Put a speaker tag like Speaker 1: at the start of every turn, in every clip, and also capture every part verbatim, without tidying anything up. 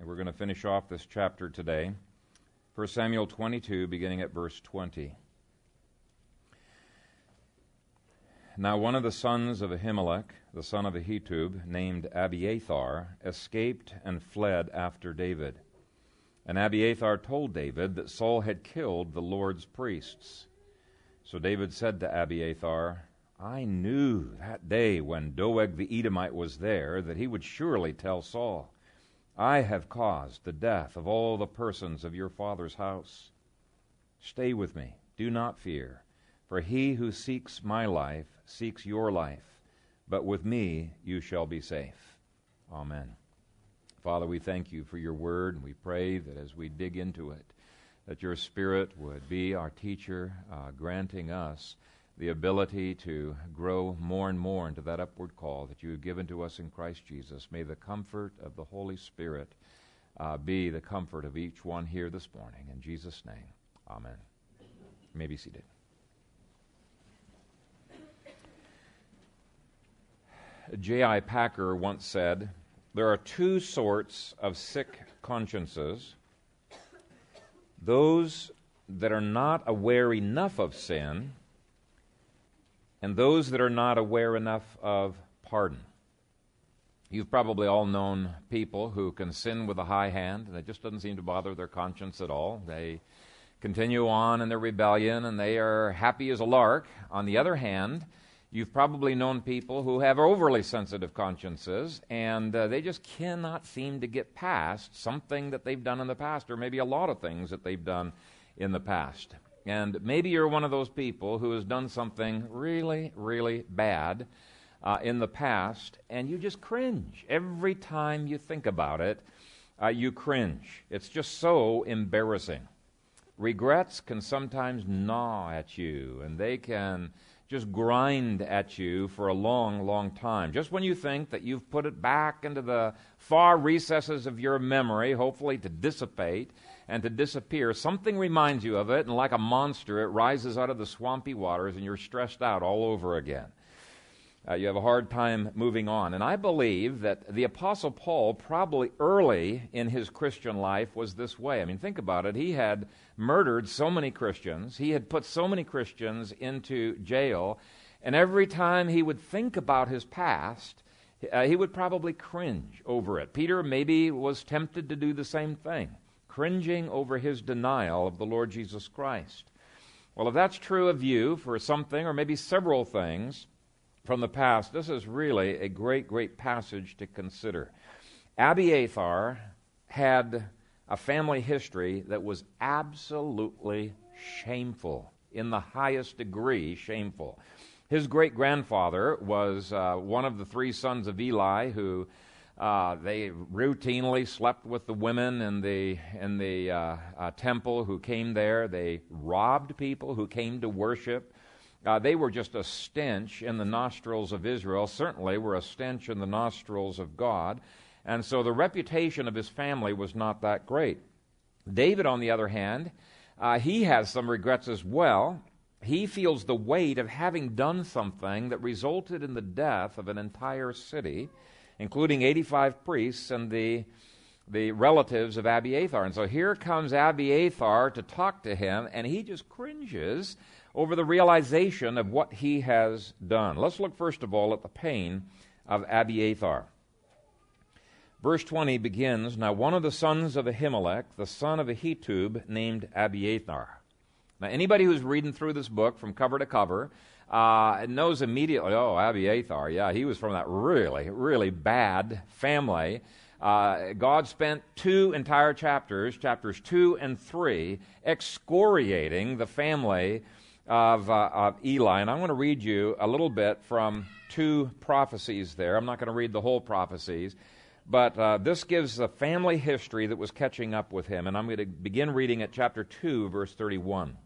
Speaker 1: And we're going to finish off this chapter today. First Samuel twenty-two, beginning at verse twenty. Now one of the sons of Ahimelech, the son of Ahitub, named Abiathar, escaped and fled after David. And Abiathar told David that Saul had killed the Lord's priests. So David said to Abiathar, I knew that day when Doeg the Edomite was there that he would surely tell Saul, I have caused the death of all the persons of your father's house. Stay with me, do not fear, for he who seeks my life seeks your life, but with me you shall be safe. Amen. Father, we thank you for your word, and we pray that as we dig into it, that your Spirit would be our teacher, uh, granting us the ability to grow more and more into that upward call that you have given to us in Christ Jesus. May the comfort of the Holy Spirit uh, be the comfort of each one here this morning. In Jesus' name, amen. You may be seated. J I Packer once said, there are two sorts of sick consciences. Those that are not aware enough of sin, and those that are not aware enough of pardon. You've probably all known people who can sin with a high hand, and it just doesn't seem to bother their conscience at all. They continue on in their rebellion, and they are happy as a lark. On the other hand, you've probably known people who have overly sensitive consciences, and uh, they just cannot seem to get past something that they've done in the past, or maybe a lot of things that they've done in the past. And maybe you're one of those people who has done something really, really bad uh, in the past, and you just cringe. Every time you think about it, uh, you cringe. It's just so embarrassing. Regrets can sometimes gnaw at you, and they can just grind at you for a long, long time. Just when you think that you've put it back into the far recesses of your memory, hopefully to dissipate and to disappear, something reminds you of it, and like a monster, it rises out of the swampy waters, and you're stressed out all over again. Uh, you have a hard time moving on. And I believe that the Apostle Paul, probably early in his Christian life, was this way. I mean, think about it. He had murdered so many Christians. He had put so many Christians into jail. And every time he would think about his past, uh, he would probably cringe over it. Peter maybe was tempted to do the same thing, cringing over his denial of the Lord Jesus Christ. Well, if that's true of you for something or maybe several things from the past, this is really a great, great passage to consider. Abiathar had a family history that was absolutely shameful, in the highest degree shameful. His great-grandfather was uh, one of the three sons of Eli who uh, they routinely slept with the women in the, in the uh, uh, temple who came there. They robbed people who came to worship. Uh, they were just a stench in the nostrils of Israel, certainly were a stench in the nostrils of God, and so the reputation of his family was not that great. David, on the other hand, uh, he has some regrets as well. He feels the weight of having done something that resulted in the death of an entire city, including eighty-five priests and the the relatives of Abiathar. And so here comes Abiathar to talk to him, and he just cringes over the realization of what he has done. Let's look first of all at the pain of Abiathar. Verse twenty begins, Now one of the sons of Ahimelech, the son of Ahitub, named Abiathar. Now anybody who's reading through this book from cover to cover uh, knows immediately, oh, Abiathar, yeah, he was from that really, really bad family. Uh, God spent two entire chapters, chapters two and three, excoriating the family Of, uh, of Eli. And I want to read you a little bit from two prophecies there. I'm not going to read the whole prophecies, but uh, this gives the family history that was catching up with him. And I'm going to begin reading at chapter two, verse thirty-one.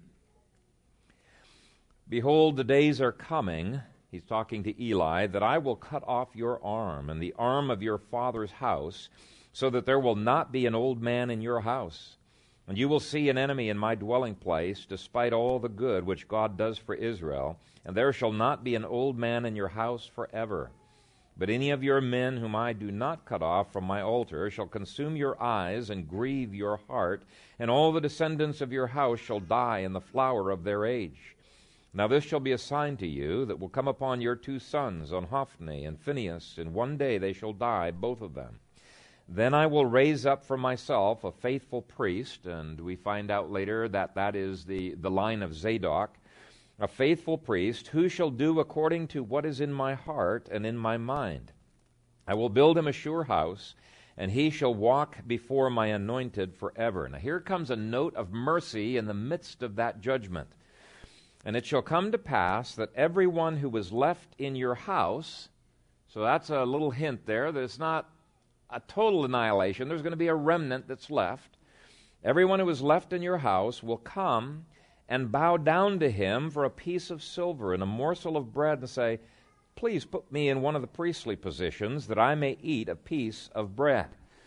Speaker 1: Behold, the days are coming, he's talking to Eli, that I will cut off your arm and the arm of your father's house, so that there will not be an old man in your house. And you will see an enemy in my dwelling place, despite all the good which God does for Israel, and there shall not be an old man in your house forever. But any of your men whom I do not cut off from my altar shall consume your eyes and grieve your heart, and all the descendants of your house shall die in the flower of their age. Now this shall be a sign to you that will come upon your two sons, on Hophni and Phinehas. In one day they shall die, both of them. Then I will raise up for myself a faithful priest," and we find out later that that is the, the line of Zadok, "a faithful priest, who shall do according to what is in my heart and in my mind. I will build him a sure house, and he shall walk before my anointed forever." Now here comes a note of mercy in the midst of that judgment. "And it shall come to pass that everyone who was left in your house," so that's a little hint there that it's not a total annihilation. There's going to be a remnant that's left. "Everyone who is left in your house will come and bow down to him for a piece of silver and a morsel of bread and say, 'Please put me in one of the priestly positions that I may eat a piece of bread.'"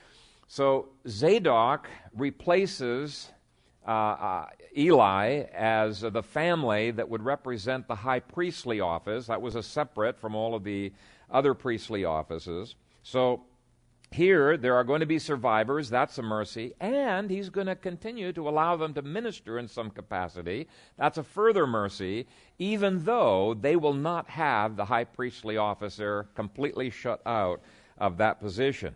Speaker 1: So Zadok replaces uh, uh, Eli as uh, the family that would represent the high priestly office. That was a separate from all of the other priestly offices. So here, there are going to be survivors. That's a mercy. And he's going to continue to allow them to minister in some capacity. That's a further mercy, even though they will not have the high priestly officer completely shut out of that position.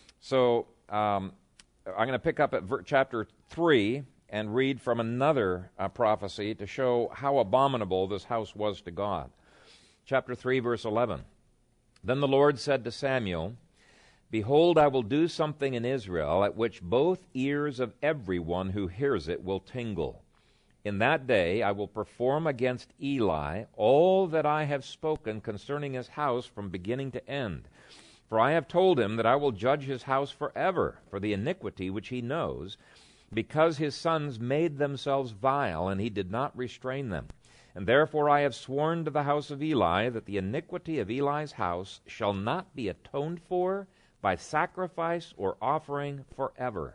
Speaker 1: So um, I'm going to pick up at ver- chapter three and read from another uh, prophecy to show how abominable this house was to God. Chapter three, verse eleven. "Then the Lord said to Samuel, Behold, I will do something in Israel at which both ears of everyone who hears it will tingle. In that day I will perform against Eli all that I have spoken concerning his house from beginning to end. For I have told him that I will judge his house forever for the iniquity which he knows, because his sons made themselves vile, and he did not restrain them. And therefore I have sworn to the house of Eli that the iniquity of Eli's house shall not be atoned for by sacrifice or offering forever."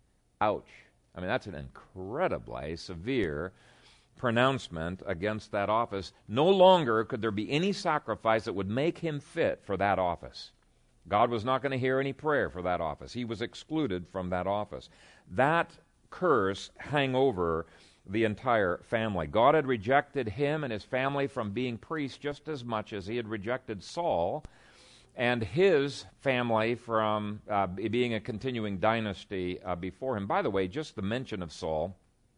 Speaker 1: Ouch. I mean, that's an incredibly severe pronouncement against that office. No longer could there be any sacrifice that would make him fit for that office. God was not going to hear any prayer for that office. He was excluded from that office. That curse hung over the entire family. God had rejected him and his family from being priests just as much as he had rejected Saul and his family from uh, being a continuing dynasty uh, before him. By the way, just the mention of Saul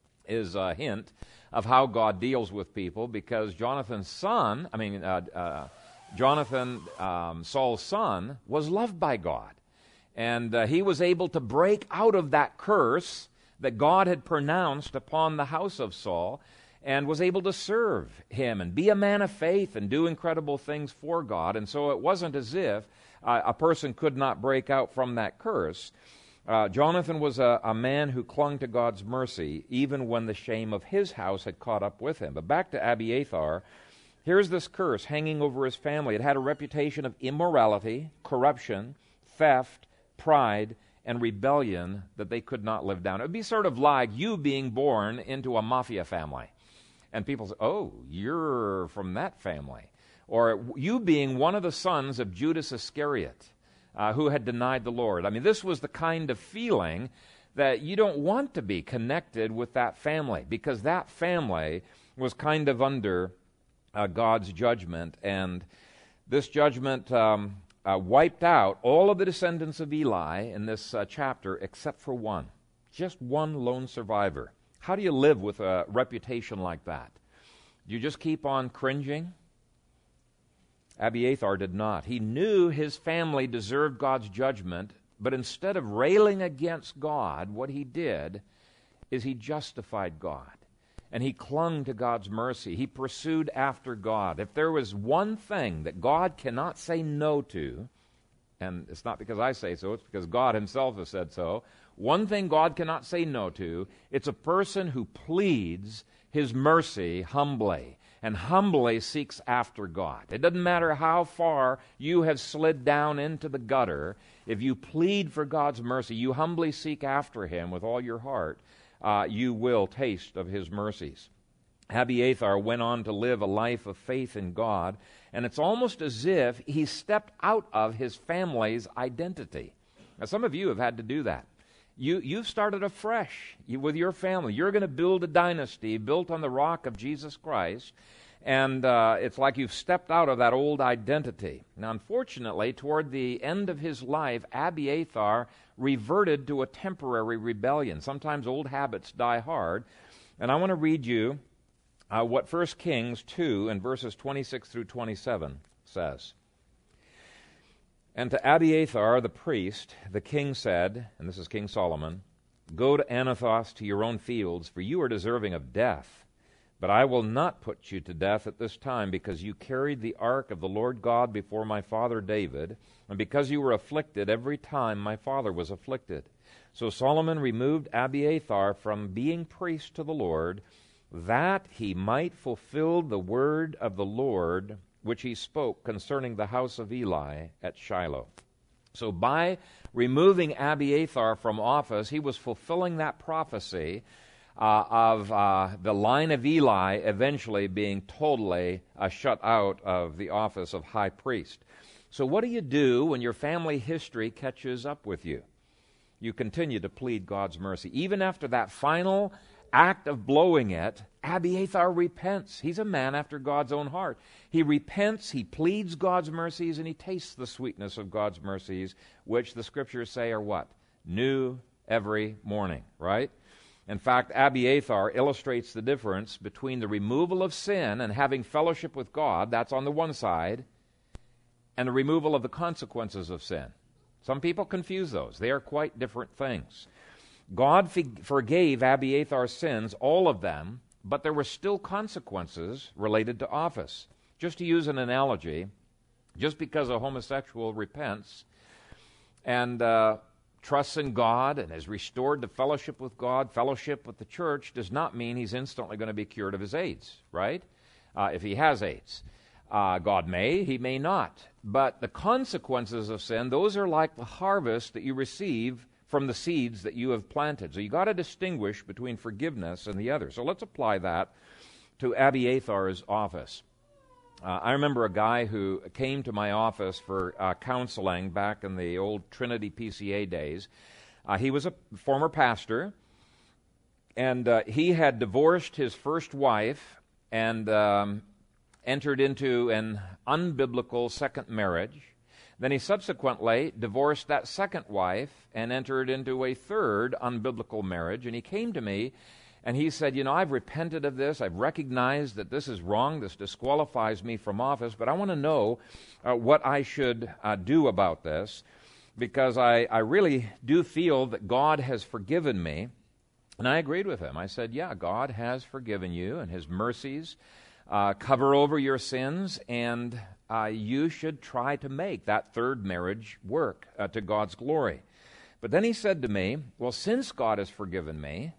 Speaker 1: is a hint of how God deals with people, because Jonathan's son, I mean, uh, uh, Jonathan, um, Saul's son, was loved by God. And uh, he was able to break out of that curse that God had pronounced upon the house of Saul, and was able to serve him and be a man of faith and do incredible things for God. And so it wasn't as if uh, a person could not break out from that curse. Uh, Jonathan was a, a man who clung to God's mercy even when the shame of his house had caught up with him. But back to Abiathar, here's this curse hanging over his family. It had a reputation of immorality, corruption, theft, pride, and rebellion that they could not live down. It would be sort of like you being born into a mafia family. And people say, "Oh, you're from that family." Or you being one of the sons of Judas Iscariot, uh, who had denied the Lord. I mean, this was the kind of feeling that you don't want to be connected with that family, because that family was kind of under uh, God's judgment. And this judgment um, uh, wiped out all of the descendants of Eli in this uh, chapter except for one. Just one lone survivor. How do you live with a reputation like that? Do you just keep on cringing? Abiathar did not. He knew his family deserved God's judgment, but instead of railing against God, what he did is he justified God. And he clung to God's mercy. He pursued after God. If there was one thing that God cannot say no to, and it's not because I say so, it's because God himself has said so, one thing God cannot say no to, it's a person who pleads his mercy humbly and humbly seeks after God. It doesn't matter how far you have slid down into the gutter. If you plead for God's mercy, you humbly seek after him with all your heart, uh, you will taste of his mercies. Abiathar went on to live a life of faith in God, And it's almost as if he stepped out of his family's identity. Now, some of you have had to do that. You, you've started afresh you, with your family. You're going to build a dynasty built on the rock of Jesus Christ. And uh, it's like you've stepped out of that old identity. Now, unfortunately, toward the end of his life, Abiathar reverted to a temporary rebellion. Sometimes old habits die hard. And I want to read you uh, what First Kings two and verses twenty-six through twenty-seven says. And to Abiathar the priest, the king said, and this is King Solomon, "Go to Anathoth to your own fields, for you are deserving of death. But I will not put you to death at this time, because you carried the ark of the Lord God before my father David, and because you were afflicted every time my father was afflicted." So Solomon removed Abiathar from being priest to the Lord, that he might fulfill the word of the Lord which he spoke concerning the house of Eli at Shiloh. So by removing Abiathar from office, he was fulfilling that prophecy Uh, of uh, the line of Eli eventually being totally uh, shut out of the office of high priest. So what do you do when your family history catches up with you? You continue to plead God's mercy. Even after that final act of blowing it, Abiathar repents. He's a man after God's own heart. He repents, he pleads God's mercies, and he tastes the sweetness of God's mercies, which the Scriptures say are what? New every morning, right? In fact, Abiathar illustrates the difference between the removal of sin and having fellowship with God, that's on the one side, and the removal of the consequences of sin. Some people confuse those. They are quite different things. God forgave Abiathar's sins, all of them, but there were still consequences related to office. Just to use an analogy, just because a homosexual repents and uh, trusts in God and is restored to fellowship with God, fellowship with the church, does not mean he's instantly going to be cured of his AIDS, right? Uh, if he has AIDS. Uh, God may, he may not. But the consequences of sin, those are like the harvest that you receive from the seeds that you have planted. So you got to distinguish between forgiveness and the other. So let's apply that to Abiathar's office. Uh, I remember a guy who came to my office for uh, counseling back in the old Trinity P C A days. Uh, he was a former pastor, and uh, he had divorced his first wife and um, entered into an unbiblical second marriage. Then he subsequently divorced that second wife and entered into a third unbiblical marriage. And he came to me and he said, you know, I've repented of this. I've recognized that this is wrong. This disqualifies me from office. But I want to know uh, what I should uh, do about this, because I, I really do feel that God has forgiven me. And I agreed with him. I said, yeah, God has forgiven you, and his mercies uh, cover over your sins, and uh, you should try to make that third marriage work uh, to God's glory. But then he said to me, well, since God has forgiven me,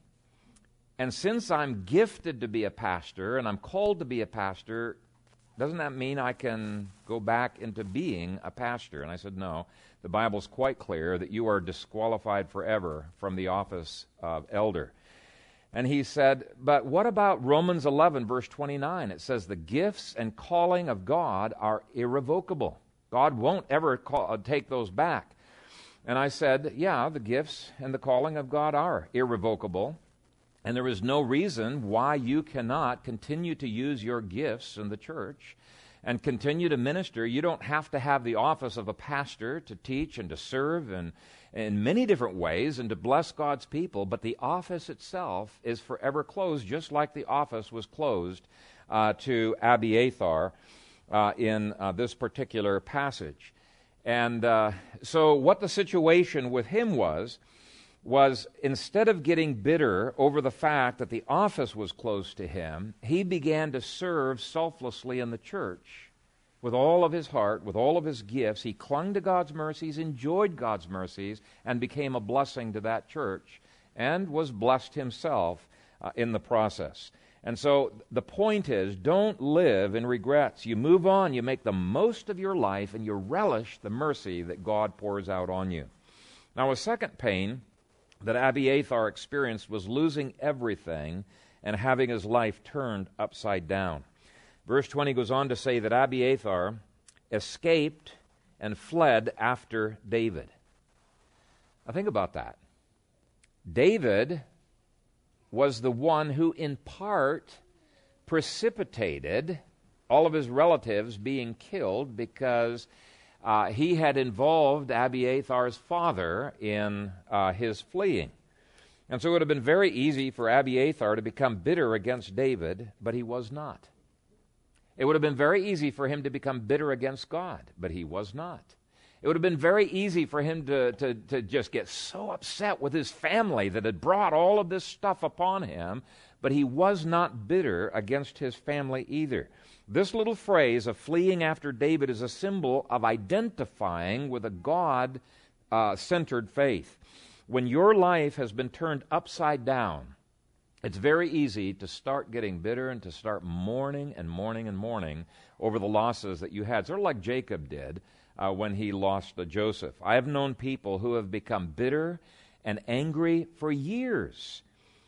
Speaker 1: and since I'm gifted to be a pastor and I'm called to be a pastor, doesn't that mean I can go back into being a pastor? And I said, no. The Bible's quite clear that you are disqualified forever from the office of elder. And he said, but what about Romans eleven, verse twenty-nine? It says the gifts and calling of God are irrevocable. God won't ever call, take those back. And I said, yeah, the gifts and the calling of God are irrevocable. And there is no reason why you cannot continue to use your gifts in the church and continue to minister. You don't have to have the office of a pastor to teach and to serve in, in many different ways and to bless God's people, but the office itself is forever closed, just like the office was closed uh, to Abiathar uh, in uh, this particular passage. And uh, so what the situation with him was, was instead of getting bitter over the fact that the office was closed to him, he began to serve selflessly in the church with all of his heart, with all of his gifts. He clung to God's mercies, enjoyed God's mercies, and became a blessing to that church, and was blessed himself uh, in the process. And so the point is, don't live in regrets. You move on, you make the most of your life, and you relish the mercy that God pours out on you. Now, a second pain that Abiathar experienced was losing everything and having his life turned upside down. Verse twenty goes on to say that Abiathar escaped and fled after David. Now think about that. David was the one who in part precipitated all of his relatives being killed because uh, he had involved Abiathar's father in uh, his fleeing. And so it would have been very easy for Abiathar to become bitter against David, but he was not. It would have been very easy for him to become bitter against God, but he was not. It would have been very easy for him to, to, to just get so upset with his family that had brought all of this stuff upon him, but he was not bitter against his family either. This little phrase of fleeing after David is a symbol of identifying with a God-centered uh, faith. When your life has been turned upside down, it's very easy to start getting bitter and to start mourning and mourning and mourning over the losses that you had, sort of like Jacob did uh, when he lost uh, Joseph. I have known people who have become bitter and angry for years,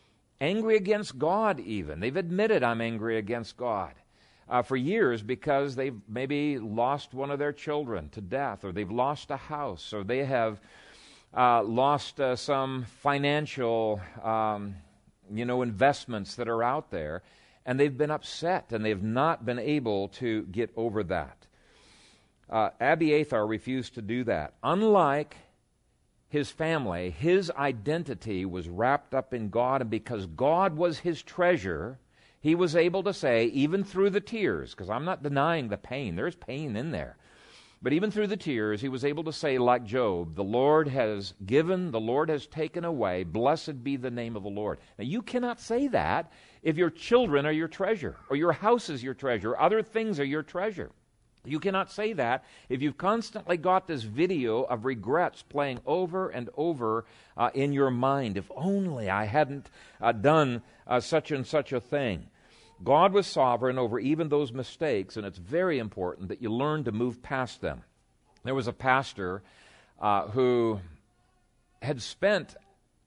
Speaker 1: angry against God even. They've admitted, I'm angry against God. Uh, for years because they've maybe lost one of their children to death, or they've lost a house, or they have uh, lost uh, some financial um, you know, investments that are out there, and they've been upset, and they've not been able to get over that. Uh, Abiathar refused to do that. Unlike his family, his identity was wrapped up in God, and because God was his treasure, he was able to say, even through the tears, because I'm not denying the pain, there's pain in there, but even through the tears, he was able to say, like Job, the Lord has given, the Lord has taken away, blessed be the name of the Lord. Now, you cannot say that if your children are your treasure, or your house is your treasure, or other things are your treasure. You cannot say that if you've constantly got this video of regrets playing over and over uh, in your mind. If only I hadn't uh, done uh, such and such a thing. God was sovereign over even those mistakes, and it's very important that you learn to move past them. There was a pastor uh, who had spent,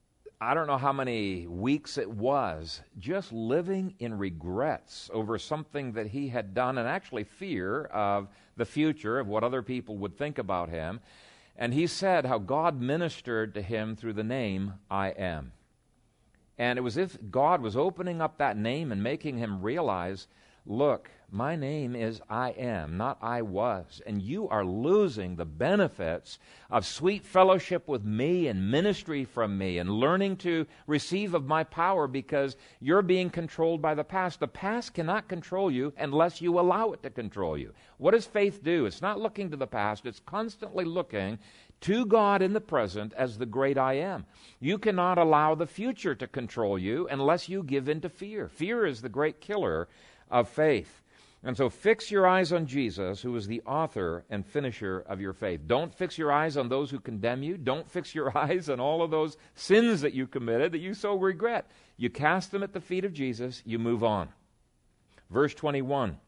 Speaker 1: I don't know how many weeks it was, just living in regrets over something that he had done, and actually fear of the future, of what other people would think about him. And he said how God ministered to him through the name, I Am. And it was as if God was opening up that name and making him realize, look, my name is I Am, not I was. And you are losing the benefits of sweet fellowship with me and ministry from me and learning to receive of my power because you're being controlled by the past. The past cannot control you unless you allow it to control you. What does faith do? It's not looking to the past. It's constantly looking to God in the present as the great I Am. You cannot allow the future to control you unless you give in to fear. Fear is the great killer of faith. And so fix your eyes on Jesus, who is the author and finisher of your faith. Don't fix your eyes on those who condemn you. Don't fix your eyes on all of those sins that you committed that you so regret. You cast them at the feet of Jesus. You move on. Verse twenty-one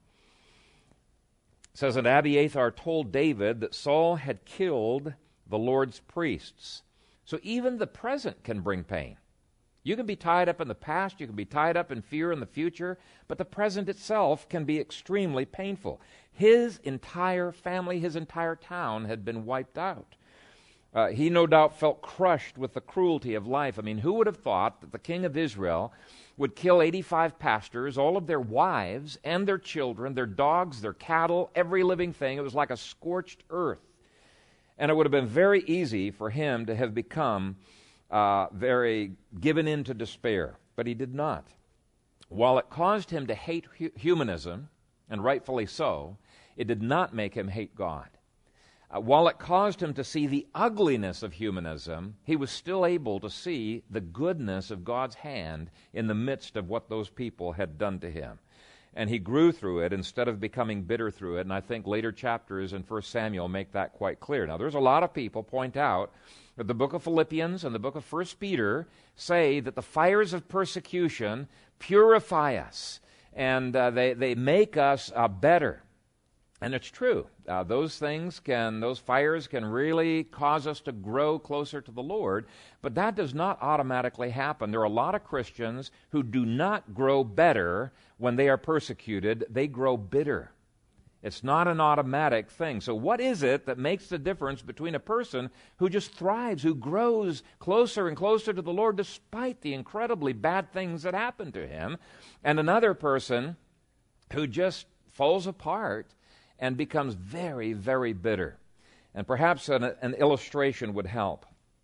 Speaker 1: says, and Abiathar told David that Saul had killed the Lord's priests. So even the present can bring pain. You can be tied up in the past, you can be tied up in fear in the future, but the present itself can be extremely painful. His entire family, his entire town had been wiped out. Uh, he no doubt felt crushed with the cruelty of life. I mean, who would have thought that the king of Israel would kill eighty-five pastors, all of their wives and their children, their dogs, their cattle, every living thing? It was like a scorched earth. And it would have been very easy for him to have become uh, very given in to despair, but he did not. While it caused him to hate hu- humanism, and rightfully so, it did not make him hate God. Uh, while it caused him to see the ugliness of humanism, he was still able to see the goodness of God's hand in the midst of what those people had done to him. And he grew through it instead of becoming bitter through it. And I think later chapters in First Samuel make that quite clear. Now, there's a lot of people point out that the book of Philippians and the book of First Peter say that the fires of persecution purify us and uh, they, they make us uh, better. And it's true. Uh, those things can, those fires can really cause us to grow closer to the Lord, but that does not automatically happen. There are a lot of Christians who do not grow better when they are persecuted. They grow bitter. It's not an automatic thing. So what is it that makes the difference between a person who just thrives, who grows closer and closer to the Lord despite the incredibly bad things that happen to him, and another person who just falls apart and becomes very, very bitter? And perhaps an, an illustration would help.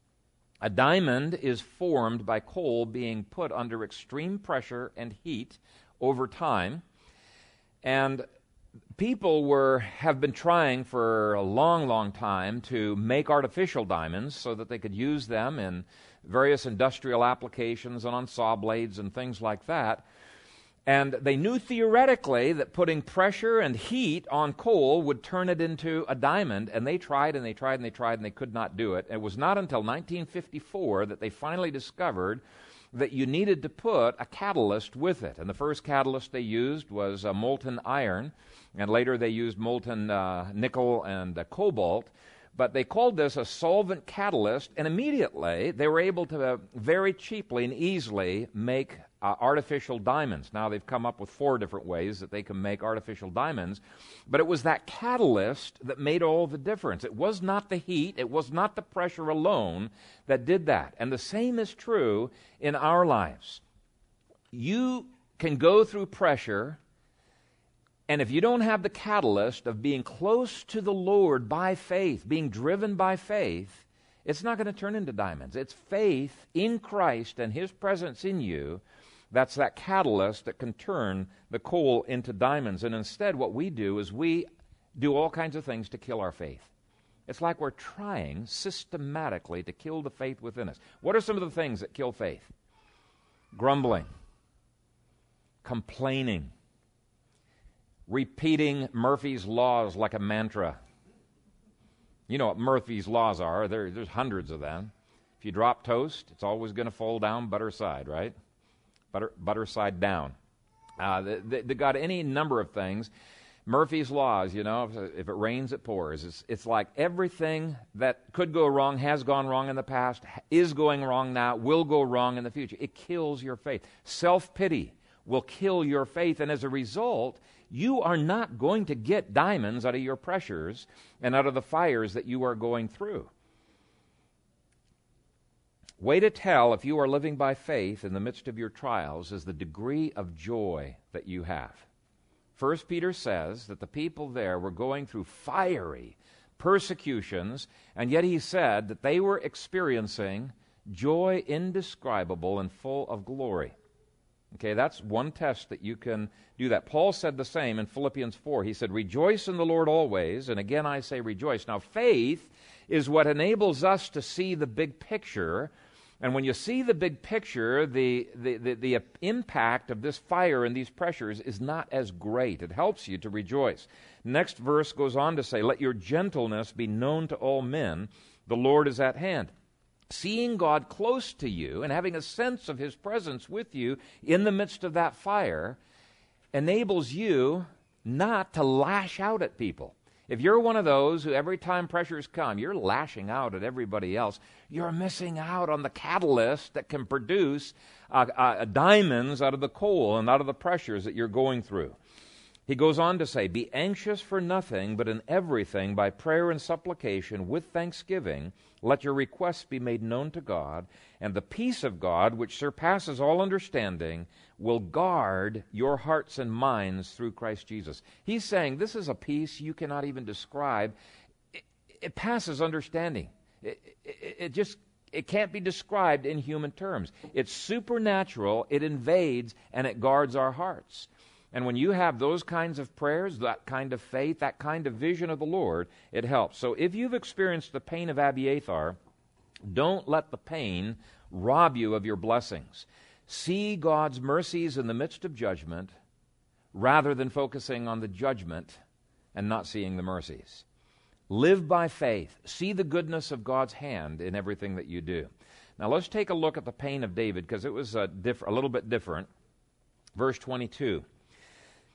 Speaker 1: A diamond is formed by coal being put under extreme pressure and heat over time. And people were have been trying for a long, long time to make artificial diamonds so that they could use them in various industrial applications and on saw blades and things like that. And they knew theoretically that putting pressure and heat on coal would turn it into a diamond, and they tried and they tried and they tried and they could not do it. It was not until nineteen fifty-four that they finally discovered that you needed to put a catalyst with it. And the first catalyst they used was uh, molten iron, and later they used molten uh, nickel and uh, cobalt. But they called this a solvent catalyst, and immediately they were able to uh, very cheaply and easily make uh, artificial diamonds. Now they've come up with four different ways that they can make artificial diamonds, but it was that catalyst that made all the difference. It was not the heat, it was not the pressure alone that did that. And the same is true in our lives. You can go through pressure, and if you don't have the catalyst of being close to the Lord by faith, being driven by faith, it's not going to turn into diamonds. It's faith in Christ and His presence in you that's that catalyst that can turn the coal into diamonds. And instead what we do is we do all kinds of things to kill our faith. It's like we're trying systematically to kill the faith within us. What are some of the things that kill faith? Grumbling, complaining, repeating Murphy's laws like a mantra. You know what Murphy's laws are. There, there's hundreds of them. If you drop toast, it's always going to fall down butter side, right? Butter, butter side down. Uh, they, they, they got any number of things. Murphy's laws, you know, if, if it rains, it pours. It's, it's like everything that could go wrong, has gone wrong in the past, is going wrong now, will go wrong in the future. It kills your faith. Self-pity will kill your faith, and as a result, you are not going to get diamonds out of your pressures and out of the fires that you are going through. Way to tell if you are living by faith in the midst of your trials is the degree of joy that you have. First Peter says that the people there were going through fiery persecutions, and yet he said that they were experiencing joy indescribable and full of glory. Okay, that's one test that you can do that. Paul said the same in Philippians four. He said, "Rejoice in the Lord always," and again I say rejoice. Now, faith is what enables us to see the big picture, and when you see the big picture, the, the, the, the impact of this fire and these pressures is not as great. It helps you to rejoice. Next verse goes on to say, "Let your gentleness be known to all men. The Lord is at hand." Seeing God close to you and having a sense of His presence with you in the midst of that fire enables you not to lash out at people. If you're one of those who every time pressures come, you're lashing out at everybody else, you're missing out on the catalyst that can produce uh, uh, diamonds out of the coal and out of the pressures that you're going through. He goes on to say, "Be anxious for nothing, but in everything by prayer and supplication with thanksgiving, let your requests be made known to God, and the peace of God, which surpasses all understanding, will guard your hearts and minds through Christ Jesus." He's saying this is a peace you cannot even describe. It, it passes understanding. It, it, it just it can't be described in human terms. It's supernatural, it invades, and it guards our hearts. And when you have those kinds of prayers, that kind of faith, that kind of vision of the Lord, it helps. So if you've experienced the pain of Abiathar, don't let the pain rob you of your blessings. See God's mercies in the midst of judgment rather than focusing on the judgment and not seeing the mercies. Live by faith. See the goodness of God's hand in everything that you do. Now let's take a look at the pain of David, because it was a, diff- a little bit different. Verse twenty-two.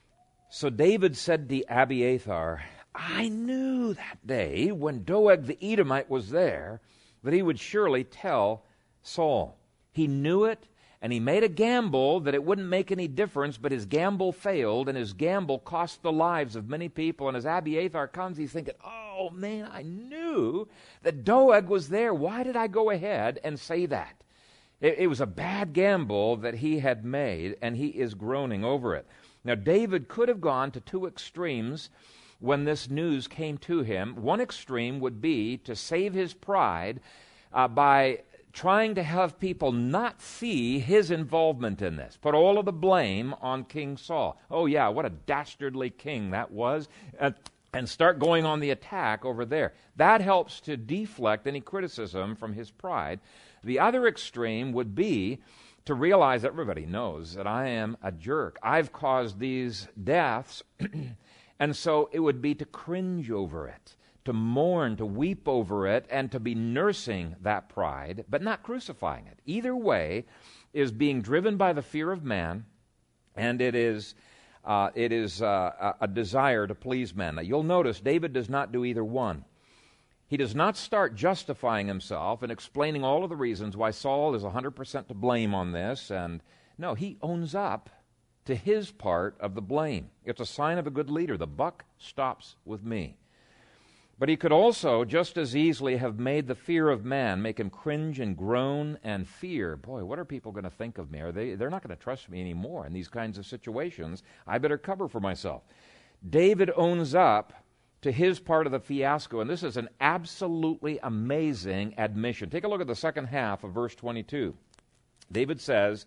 Speaker 1: So David said to Abiathar, I knew that day when Doeg the Edomite was there that he would surely tell Saul. He knew it, and he made a gamble that it wouldn't make any difference, but his gamble failed, and his gamble cost the lives of many people. And as Abiathar comes, he's thinking, oh man, I knew that Doeg was there. Why did I go ahead and say that? It, it was a bad gamble that he had made, and he is groaning over it. Now, David could have gone to two extremes when this news came to him. One extreme would be to save his pride uh, by trying to have people not see his involvement in this. Put all of the blame on King Saul. Oh yeah, what a dastardly king that was. Uh, and start going on the attack over there. That helps to deflect any criticism from his pride. The other extreme would be to realize that everybody knows that I am a jerk. I've caused these deaths, and so it would be to cringe over it, to mourn, to weep over it, and to be nursing that pride, but not crucifying it. Either way is being driven by the fear of man, and it is uh, it is uh, a desire to please men. Now, you'll notice David does not do either one. He does not start justifying himself and explaining all of the reasons why Saul is one hundred percent to blame on this. And no, he owns up to his part of the blame. It's a sign of a good leader. The buck stops with me. But he could also just as easily have made the fear of man make him cringe and groan and fear. Boy, what are people going to think of me? Are they, they're not going to trust me anymore in these kinds of situations. I better cover for myself. David owns up to his part of the fiasco, and this is an absolutely amazing admission. Take a look at the second half of verse twenty-two. David says,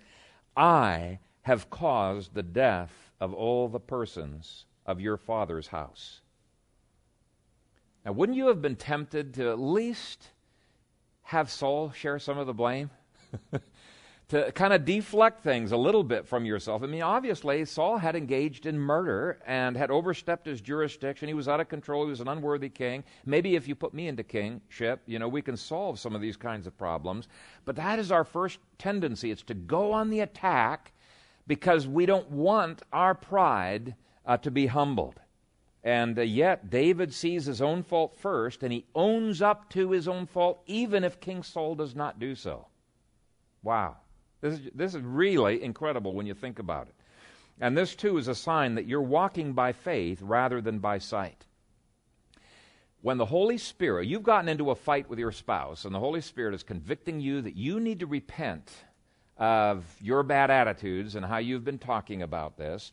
Speaker 1: I have caused the death of all the persons of your father's house. Now, wouldn't you have been tempted to at least have Saul share some of the blame? To kind of deflect things a little bit from yourself. I mean, obviously, Saul had engaged in murder and had overstepped his jurisdiction. He was out of control. He was an unworthy king. Maybe if you put me into kingship, you know, we can solve some of these kinds of problems. But that is our first tendency. It's to go on the attack because we don't want our pride uh, to be humbled. And uh, yet, David sees his own fault first, and he owns up to his own fault, even if King Saul does not do so. Wow. This is, this is really incredible when you think about it. And this, too, is a sign that you're walking by faith rather than by sight. When the Holy Spirit, you've gotten into a fight with your spouse, and the Holy Spirit is convicting you that you need to repent of your bad attitudes and how you've been talking about this,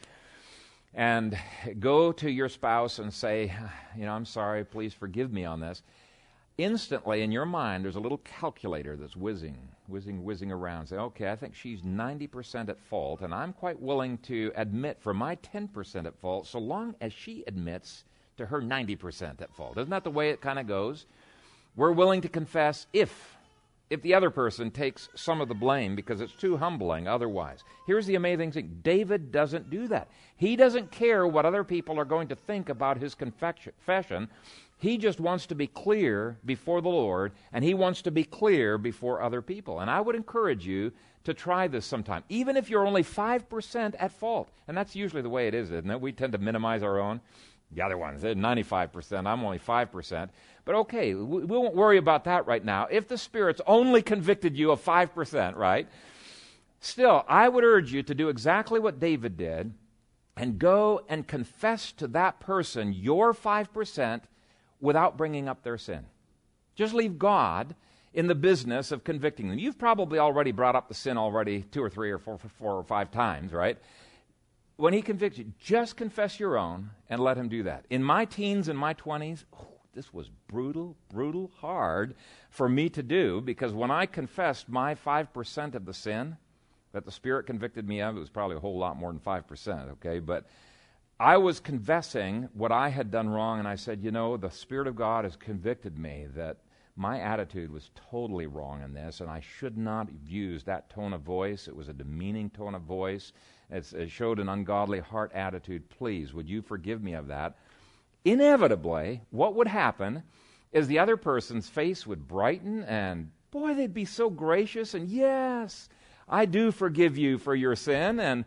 Speaker 1: and go to your spouse and say, you know, I'm sorry, please forgive me on this. Instantly in your mind, there's a little calculator that's whizzing, whizzing, whizzing around. Say, okay, I think she's ninety percent at fault, and I'm quite willing to admit for my ten percent at fault, so long as she admits to her ninety percent at fault. Isn't that the way it kind of goes? We're willing to confess if, if the other person takes some of the blame because it's too humbling otherwise. Here's the amazing thing. David doesn't do that. He doesn't care what other people are going to think about his confession. He just wants to be clear before the Lord, and he wants to be clear before other people. And I would encourage you to try this sometime, even if you're only five percent at fault. And that's usually the way it is, isn't it? We tend to minimize our own. The other ones, they're ninety-five percent. I'm only five percent. But okay, we, we won't worry about that right now. If the Spirit's only convicted you of five percent, right? Still, I would urge you to do exactly what David did and go and confess to that person your five percent without bringing up their sin. Just leave God in the business of convicting them. You've probably already brought up the sin already two or three or four, four or five times, right? When he convicts you, just confess your own and let him do that. In my teens and my twenties, oh, this was brutal, brutal hard for me to do, because when I confessed my five percent of the sin that the Spirit convicted me of, it was probably a whole lot more than five percent, okay? But I was confessing what I had done wrong, and I said, you know, the Spirit of God has convicted me that my attitude was totally wrong in this, and I should not have used that tone of voice. It was a demeaning tone of voice. It's, it showed an ungodly heart attitude. Please, would you forgive me of that? Inevitably, what would happen is the other person's face would brighten, and boy, they'd be so gracious, and yes, I do forgive you for your sin, and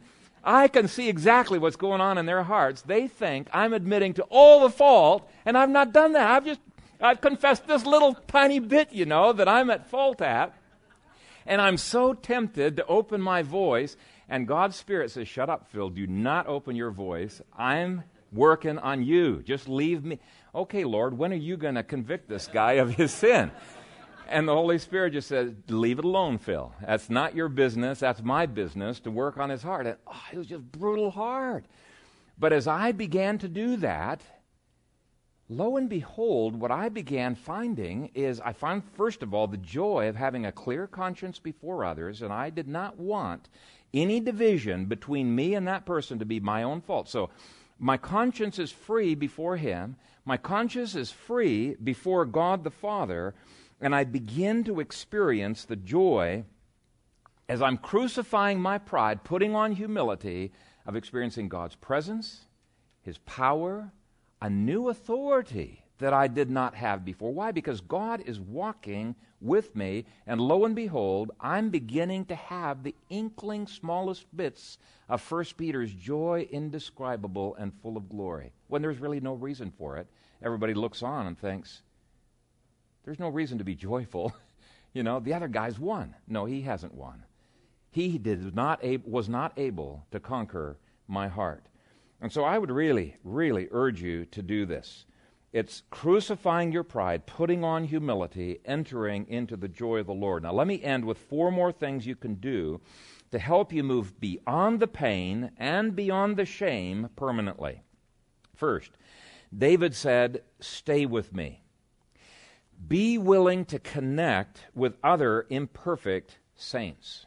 Speaker 1: I can see exactly what's going on in their hearts. They think I'm admitting to all the fault, and I've not done that. I've just, I've confessed this little tiny bit, you know, that I'm at fault at. And I'm so tempted to open my voice, and God's Spirit says, shut up, Phil, do not open your voice. I'm working on you. Just leave me. Okay, Lord, when are you going to convict this guy of his sin? And the Holy Spirit just says, leave it alone, Phil. That's not your business. That's my business to work on his heart. And oh, it was just brutal hard. But as I began to do that, lo and behold, what I began finding is I found, first of all, the joy of having a clear conscience before others, and I did not want any division between me and that person to be my own fault. So my conscience is free before Him. My conscience is free before God the Father, and I begin to experience the joy as I'm crucifying my pride, putting on humility, of experiencing God's presence, His power, a new authority that I did not have before. Why? Because God is walking with me, and lo and behold, I'm beginning to have the inkling, smallest bits of First Peter's joy indescribable and full of glory, when there's really no reason for it. Everybody looks on and thinks, there's no reason to be joyful. You know, the other guy's won. No, he hasn't won. He did not ab- was not able to conquer my heart. And so I would really, really urge you to do this. It's crucifying your pride, putting on humility, entering into the joy of the Lord. Now let me end with four more things you can do to help you move beyond the pain and beyond the shame permanently. First, David said, stay with me. Be willing to connect with other imperfect saints.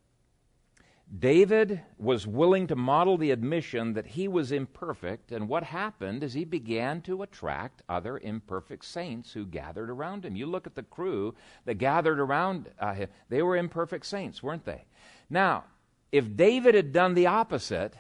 Speaker 1: David was willing to model the admission that he was imperfect, and what happened is he began to attract other imperfect saints who gathered around him. You look at the crew that gathered around uh, him. They were imperfect saints, weren't they? Now, if David had done the opposite,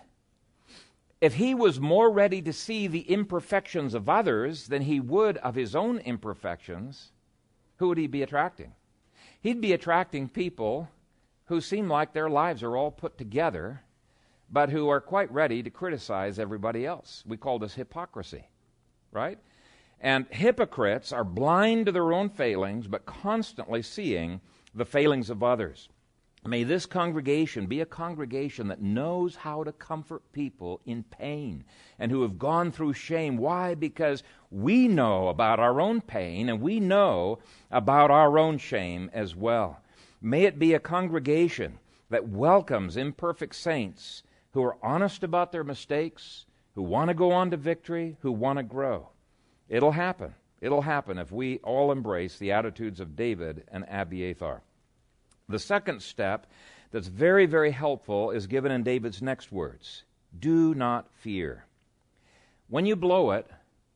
Speaker 1: if he was more ready to see the imperfections of others than he would of his own imperfections, who would he be attracting? He'd be attracting people who seem like their lives are all put together, but who are quite ready to criticize everybody else. We call this hypocrisy, right? And hypocrites are blind to their own failings, but constantly seeing the failings of others. May this congregation be a congregation that knows how to comfort people in pain and who have gone through shame. Why? Because we know about our own pain and we know about our own shame as well. May it be a congregation that welcomes imperfect saints who are honest about their mistakes, who want to go on to victory, who want to grow. It'll happen. It'll happen if we all embrace the attitudes of David and Abiathar. The second step that's very, very helpful is given in David's next words. Do not fear. When you blow it,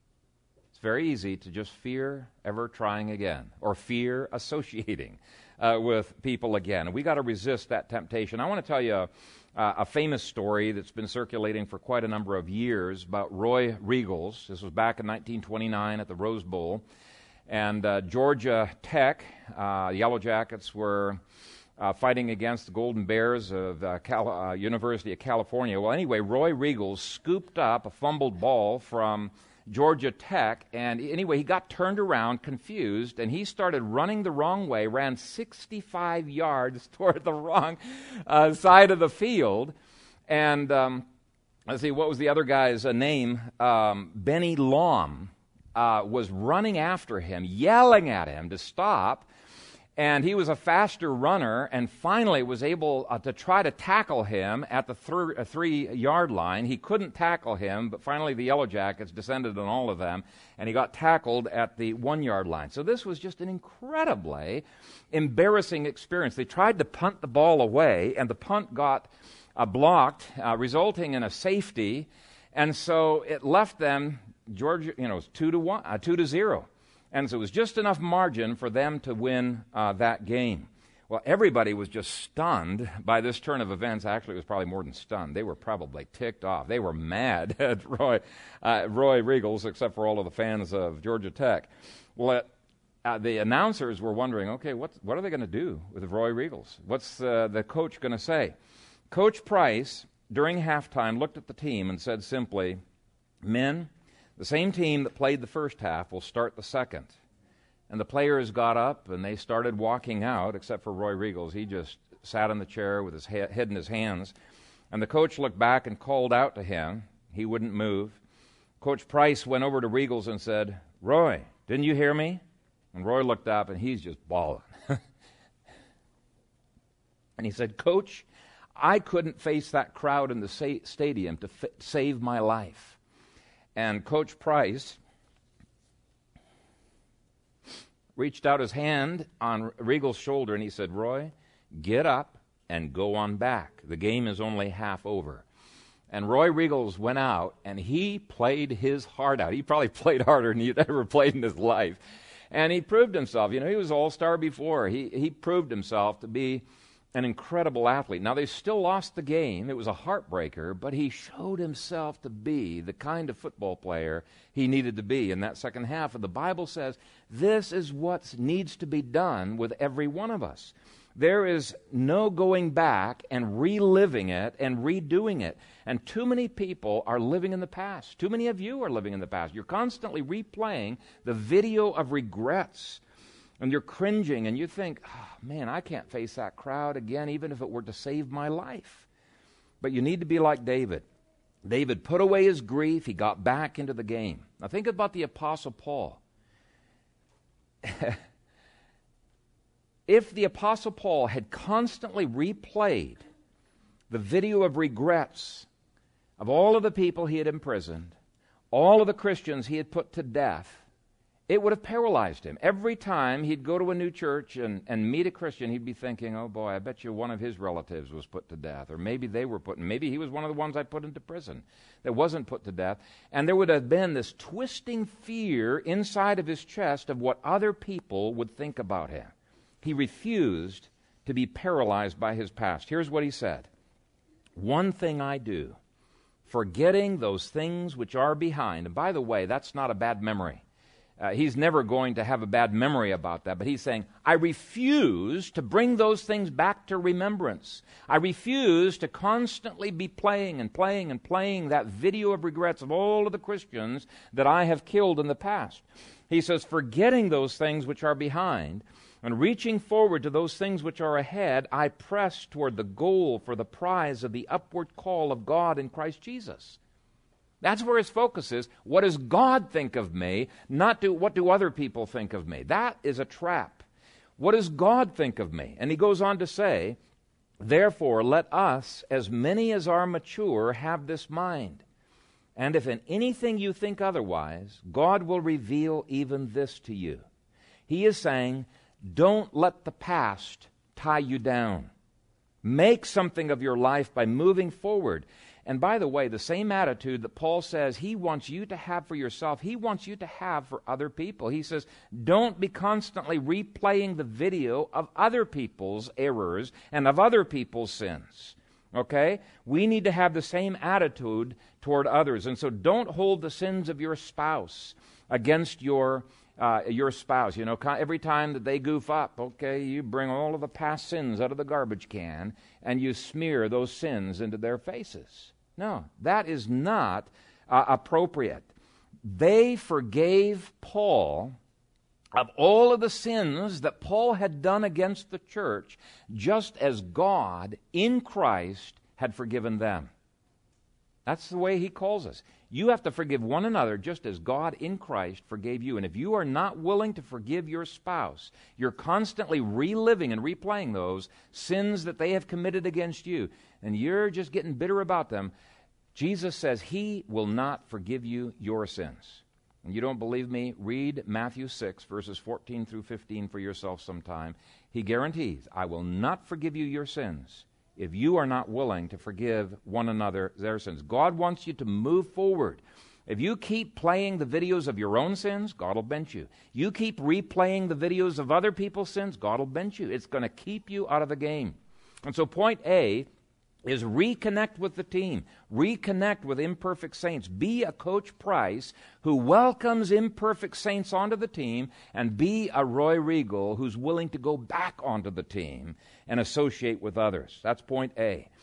Speaker 1: it's very easy to just fear ever trying again, or fear associating uh, with people again. And we got to resist that temptation. I want to tell you a, a famous story that's been circulating for quite a number of years about Roy Riegels. This was back in nineteen twenty-nine at the Rose Bowl. And uh, Georgia Tech, uh, Yellow Jackets were uh, fighting against the Golden Bears of the Cal- uh, University of California. Well, anyway, Roy Riegels scooped up a fumbled ball from Georgia Tech, and anyway, he got turned around, confused, and he started running the wrong way, ran sixty-five yards toward the wrong uh, side of the field. And um, let's see, what was the other guy's uh, name? Um, Benny Lom. Uh, was running after him, yelling at him to stop, and he was a faster runner and finally was able uh, to try to tackle him at the th- uh, three-yard line. He couldn't tackle him, but finally the Yellow Jackets descended on all of them, and he got tackled at the one-yard line. So this was just an incredibly embarrassing experience. They tried to punt the ball away, and the punt got uh, blocked, uh, resulting in a safety, and so it left them Georgia, you know, it was two to one, uh, two to zero, and so it was just enough margin for them to win uh, that game. Well, everybody was just stunned by this turn of events. Actually, it was probably more than stunned. They were probably ticked off. They were mad at Roy, uh, Roy Riegels, except for all of the fans of Georgia Tech. Well, it, uh, the announcers were wondering, okay, what what are they going to do with Roy Riegels? What's uh, the coach going to say? Coach Price during halftime, looked at the team and said simply, "Men, the same team that played the first half will start the second." And the players got up and they started walking out, except for Roy Riegels. He just sat in the chair with his head in his hands. And the coach looked back and called out to him. He wouldn't move. Coach Price went over to Riegels and said, "Roy, didn't you hear me?" And Roy looked up and he's just bawling. And he said, "Coach, I couldn't face that crowd in the sa- stadium to f- save my life." And Coach Price reached out his hand on Riegels' shoulder and he said, "Roy, get up and go on back. The game is only half over." And Roy Riegels went out and he played his heart out. He probably played harder than he'd ever played in his life. And he proved himself. You know, he was all-star before. He, he proved himself to be an incredible athlete. Now, they still lost the game. It was a heartbreaker, but he showed himself to be the kind of football player he needed to be in that second half. And the Bible says this is what needs to be done with every one of us. There is no going back and reliving it and redoing it. And too many people are living in the past. Too many of you are living in the past. You're constantly replaying the video of regrets. And you're cringing and you think, "Oh, man, I can't face that crowd again, even if it were to save my life." But you need to be like David. David put away his grief. He got back into the game. Now think about the Apostle Paul. If the Apostle Paul had constantly replayed the video of regrets of all of the people he had imprisoned, all of the Christians he had put to death, it would have paralyzed him. Every time he'd go to a new church and, and meet a Christian, he'd be thinking, "Oh boy, I bet you one of his relatives was put to death." Or maybe they were put, maybe he was one of the ones I put into prison that wasn't put to death. And there would have been this twisting fear inside of his chest of what other people would think about him. He refused to be paralyzed by his past. Here's what he said. "One thing I do, forgetting those things which are behind." And by the way, that's not a bad memory. Uh, he's never going to have a bad memory about that, but he's saying, "I refuse to bring those things back to remembrance. I refuse to constantly be playing and playing and playing that video of regrets of all of the Christians that I have killed in the past." He says, "Forgetting those things which are behind and reaching forward to those things which are ahead, I press toward the goal for the prize of the upward call of God in Christ Jesus." That's where his focus is. What does God think of me? Not do, what do other people think of me? That is a trap. What does God think of me? And he goes on to say, "Therefore, let us, as many as are mature, have this mind. And if in anything you think otherwise, God will reveal even this to you." He is saying, don't let the past tie you down. Make something of your life by moving forward. And by the way, the same attitude that Paul says he wants you to have for yourself, he wants you to have for other people. He says, don't be constantly replaying the video of other people's errors and of other people's sins. Okay? We need to have the same attitude toward others. And so don't hold the sins of your spouse against your uh, your spouse. You know, every time that they goof up, okay, you bring all of the past sins out of the garbage can and you smear those sins into their faces. No, that is not uh, appropriate. They forgave Paul of all of the sins that Paul had done against the church, just as God in Christ had forgiven them. That's the way he calls us. You have to forgive one another just as God in Christ forgave you. And if you are not willing to forgive your spouse, you're constantly reliving and replaying those sins that they have committed against you, and you're just getting bitter about them. Jesus says he will not forgive you your sins. And you don't believe me? Read Matthew six, verses fourteen through fifteen for yourself sometime. He guarantees, I will not forgive you your sins if you are not willing to forgive one another their sins. God wants you to move forward. If you keep playing the videos of your own sins, God will bench you. You keep replaying the videos of other people's sins, God will bench you. It's going to keep you out of the game. And so point A is reconnect with the team. Reconnect with imperfect saints. Be a Coach Price who welcomes imperfect saints onto the team, and be a Roy Riegel who's willing to go back onto the team and associate with others. That's point A.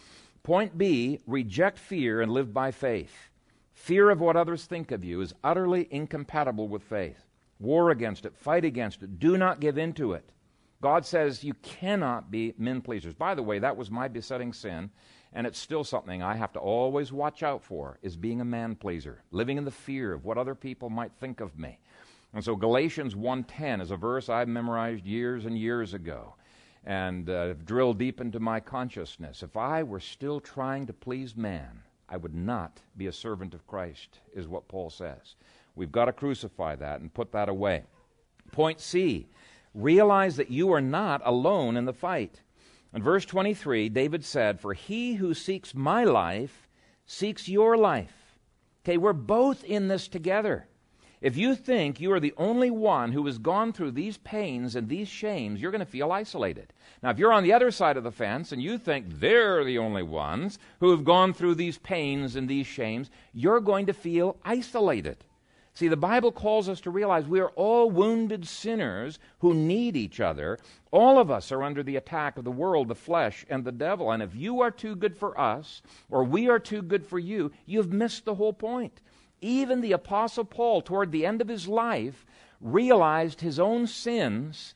Speaker 1: Point B, reject fear and live by faith. Fear of what others think of you is utterly incompatible with faith. War against it, fight against it. Do not give in to it. God says you cannot be men pleasers. By the way, that was my besetting sin, and it's still something I have to always watch out for, is being a man pleaser, living in the fear of what other people might think of me. And so Galatians one ten is a verse I memorized years and years ago and uh, drilled deep into my consciousness. If I were still trying to please man, I would not be a servant of Christ, is what Paul says. We've got to crucify that and put that away. Point C, realize that you are not alone in the fight. In verse twenty-three, David said, "For he who seeks my life seeks your life." Okay, we're both in this together. If you think you are the only one who has gone through these pains and these shames, you're going to feel isolated. Now, if you're on the other side of the fence and you think they're the only ones who have gone through these pains and these shames, you're going to feel isolated. See, the Bible calls us to realize we are all wounded sinners who need each other. All of us are under the attack of the world, the flesh, and the devil. And if you are too good for us, or we are too good for you, you've missed the whole point. Even the Apostle Paul, toward the end of his life, realized his own sins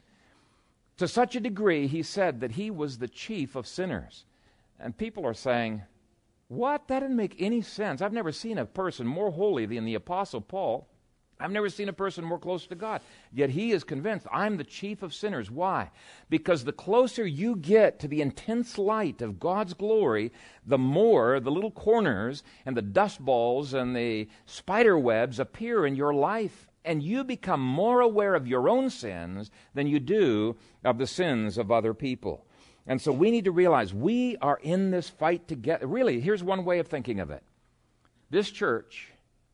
Speaker 1: to such a degree, he said that he was the chief of sinners. And people are saying, what? That didn't make any sense. I've never seen a person more holy than the Apostle Paul. I've never seen a person more close to God. Yet he is convinced, I'm the chief of sinners. Why? Because the closer you get to the intense light of God's glory, the more the little corners and the dust balls and the spider webs appear in your life. And you become more aware of your own sins than you do of the sins of other people. And so we need to realize we are in this fight together. Really, here's one way of thinking of it. This church,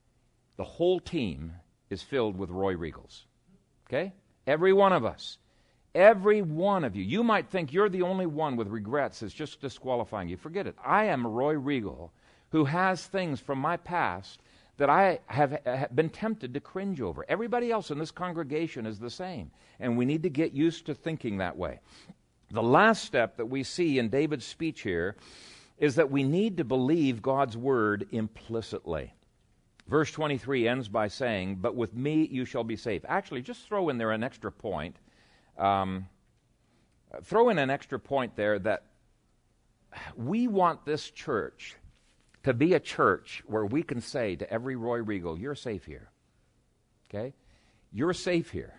Speaker 1: the whole team, is filled with Roy Regals. Okay? Every one of us. Every one of you. You might think you're the only one with regrets that's just disqualifying you. Forget it. I am a Roy Regal who has things from my past that I have, have been tempted to cringe over. Everybody else in this congregation is the same. And we need to get used to thinking that way. The last step that we see in David's speech here is that we need to believe God's word implicitly. Verse twenty-three ends by saying, "But with me you shall be safe." Actually, just throw in there an extra point. Um, throw in an extra point there that we want this church to be a church where we can say to every Roy Regal, you're safe here. Okay? You're safe here.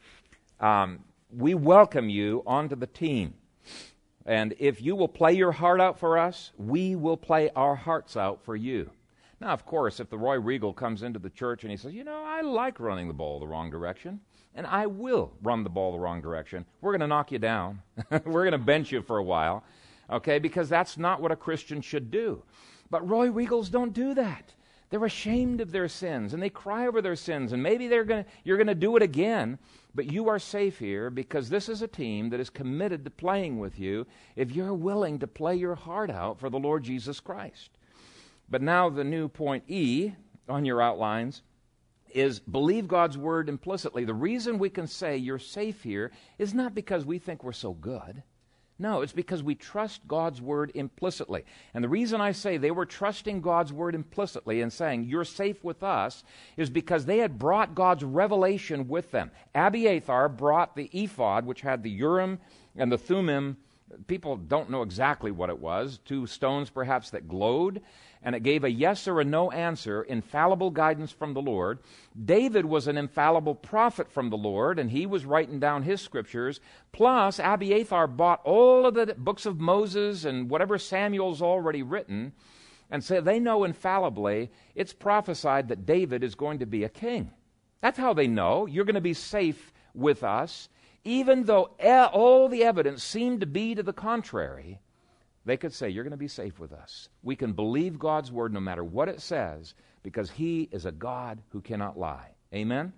Speaker 1: Um, we welcome you onto the team. And if you will play your heart out for us, we will play our hearts out for you. Now, of course, if the Roy Regal comes into the church and he says, you know, I like running the ball the wrong direction, and I will run the ball the wrong direction, we're going to knock you down. We're going to bench you for a while, okay, because that's not what a Christian should do. But Roy Regals don't do that. They're ashamed of their sins, and they cry over their sins, and maybe they're going to, you're going to do it again, but you are safe here because this is a team that is committed to playing with you if you're willing to play your heart out for the Lord Jesus Christ. But now the new point E on your outlines is believe God's word implicitly. The reason we can say you're safe here is not because we think we're so good. No, it's because we trust God's word implicitly. And the reason I say they were trusting God's word implicitly and saying you're safe with us is because they had brought God's revelation with them. Abiathar brought the ephod, which had the Urim and the Thummim. People don't know exactly what it was, two stones perhaps that glowed, and it gave a yes or a no answer, infallible guidance from the Lord. David was an infallible prophet from the Lord, and he was writing down his scriptures. Plus, Abiathar bought all of the books of Moses and whatever Samuel's already written, and so they know infallibly it's prophesied that David is going to be a king. That's how they know you're going to be safe with us. Even though all the evidence seemed to be to the contrary, they could say, you're going to be safe with us. We can believe God's word no matter what it says because he is a God who cannot lie. Amen? Amen?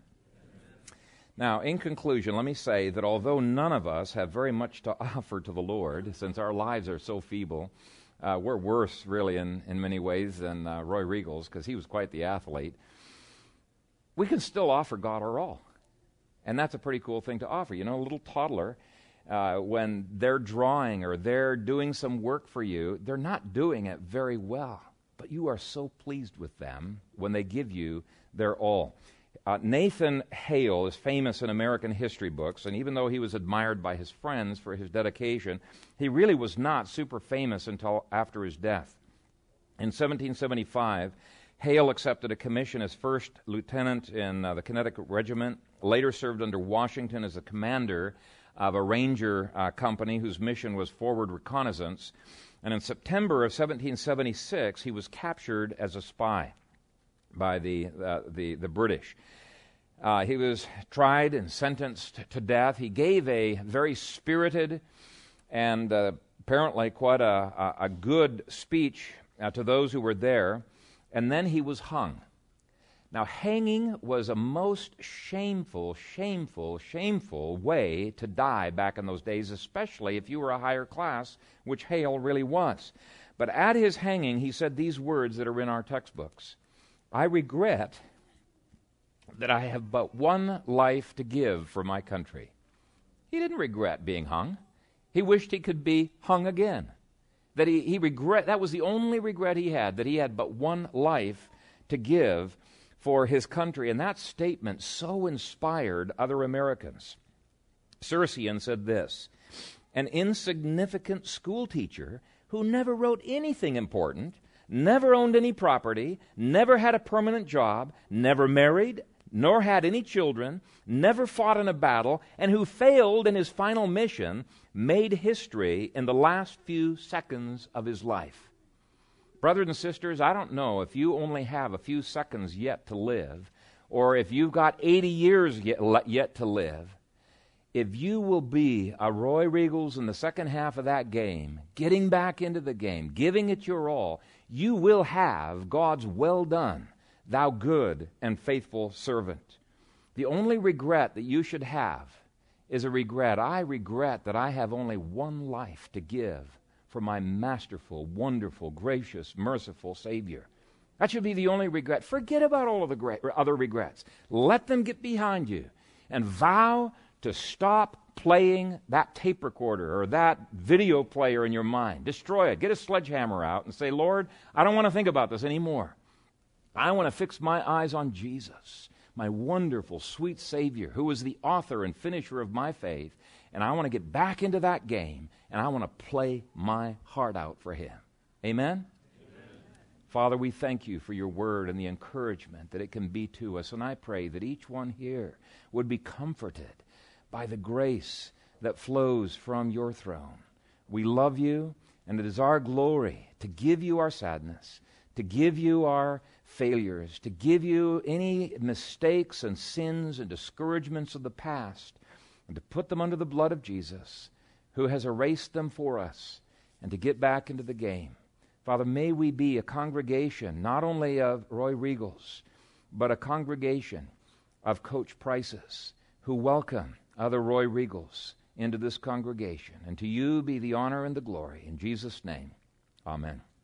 Speaker 1: Now, in conclusion, let me say that although none of us have very much to offer to the Lord, since our lives are so feeble, uh, we're worse, really, in, in many ways than uh, Roy Regals because he was quite the athlete, we can still offer God our all. And that's a pretty cool thing to offer. You know, a little toddler uh, when they're drawing or they're doing some work for you, they're not doing it very well, but you are so pleased with them when they give you their all. Uh, Nathan Hale is famous in American history books, and even though he was admired by his friends for his dedication, he really was not super famous until after his death. In seventeen seventy-five, Hale accepted a commission as first lieutenant in uh, the Connecticut Regiment, later served under Washington as a commander of a ranger uh, company whose mission was forward reconnaissance. And in September of seventeen seventy-six, he was captured as a spy by the uh, the, the British. Uh, he was tried and sentenced to death. He gave a very spirited and uh, apparently quite a, a, a good speech uh, to those who were there, and then he was hung. Now, hanging was a most shameful, shameful, shameful way to die back in those days, especially if you were a higher class, which Hale really was. But at his hanging, he said these words that are in our textbooks: "I regret that I have but one life to give for my country." He didn't regret being hung. He wished he could be hung again. That he, he regret that was the only regret he had, that he had but one life to give for his country. And that statement so inspired other Americans. Circean said this: "An insignificant school teacher who never wrote anything important, never owned any property, never had a permanent job, never married, nor had any children, never fought in a battle, and who failed in his final mission, made history in the last few seconds of his life." Brothers and sisters, I don't know if you only have a few seconds yet to live, or if you've got eighty years yet, yet to live. If you will be a Roy Riegels in the second half of that game, getting back into the game, giving it your all, you will have God's "well done, thou good and faithful servant." The only regret that you should have is a regret. I regret that I have only one life to give for my masterful, wonderful, gracious, merciful Savior. That should be the only regret. Forget about all of the great, other regrets. Let them get behind you and vow to stop playing that tape recorder or that video player in your mind. Destroy it. Get a sledgehammer out and say, "Lord, I don't want to think about this anymore. I want to fix my eyes on Jesus, my wonderful, sweet Savior, who is the author and finisher of my faith, and I want to get back into that game, and I want to play my heart out for Him." Amen? Amen? Father, we thank you for your word and the encouragement that it can be to us, and I pray that each one here would be comforted by the grace that flows from your throne. We love you, and it is our glory to give you our sadness, to give you our failures, to give you any mistakes and sins and discouragements of the past, and to put them under the blood of Jesus, who has erased them for us, and to get back into the game. Father, may we be a congregation, not only of Roy Riegels, but a congregation of Coach Prices, who welcome other Roy Riegels into this congregation. And to you be the honor and the glory. In Jesus' name, amen.